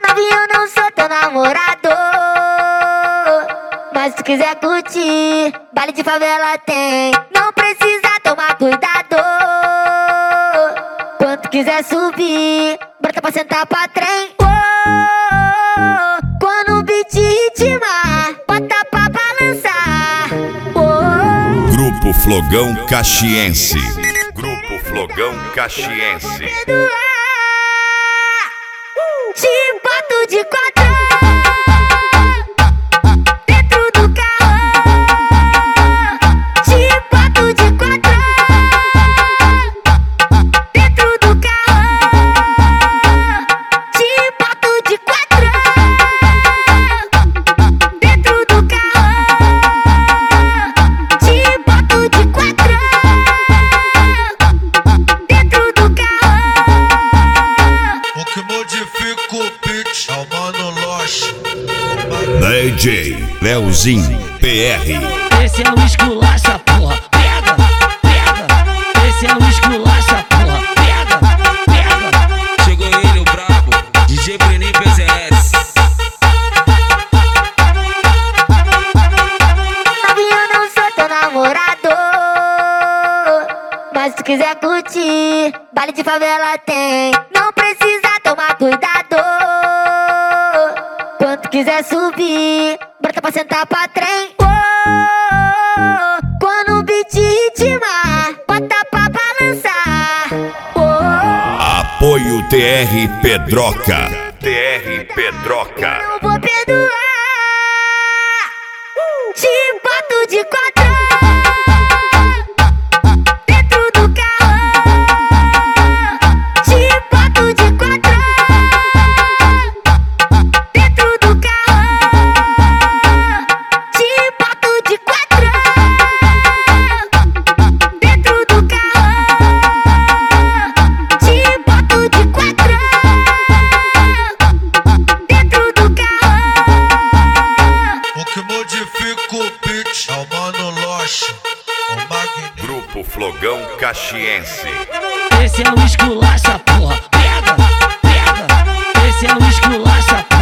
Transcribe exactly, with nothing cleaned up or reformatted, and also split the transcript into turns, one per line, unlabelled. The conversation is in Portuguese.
Novinho, eu não sou teu namorado, mas se tu quiser curtir, baile de favela tem. Não precisa tomar cuidado. Quando tu quiser subir, brota pra sentar pra trem. Oh, quando o beat ritmar, bota pra balançar. Oh,
Grupo Flogão Caxiense. Grupo Flogão Caxiense.
te boto de quatro dentro do carro. Te boto de quatro dentro do carro. Te boto de quatro dentro do carro. Te boto de quatro dentro do carro.
O que modifica o beat é o Mano Loche.
D J Leozinho P R.
Esse é o esculacha, porra. Pega, pega. Esse é o esculacha, porra. Pega, pega.
Chegou ele, o brabo, D J Brenin P Z S.
Novinho, eu não sou teu namorado, mas se tu quiser curtir, baile de favela tem. Não precisa tomar cuidado. Quando tu quiser subir, brota pra sentar pra trem. Oh, quando o beat ritmar, bota pra balançar. Oh,
Apoio T R Pedroca. T R Pedroca.
não vou perdoar. Te boto de quatro dentro do carro. Te boto de quatro dentro do carro. Te boto de quatro dentro do carro. Te boto de quatro dentro do carro.
O que modifica o beat é o Mano Loche. O Magnífico.
Grupo Flogão Caxiense.
Esse é o esculacha, porra. Pega, pega. Esse é o esculacha, porra.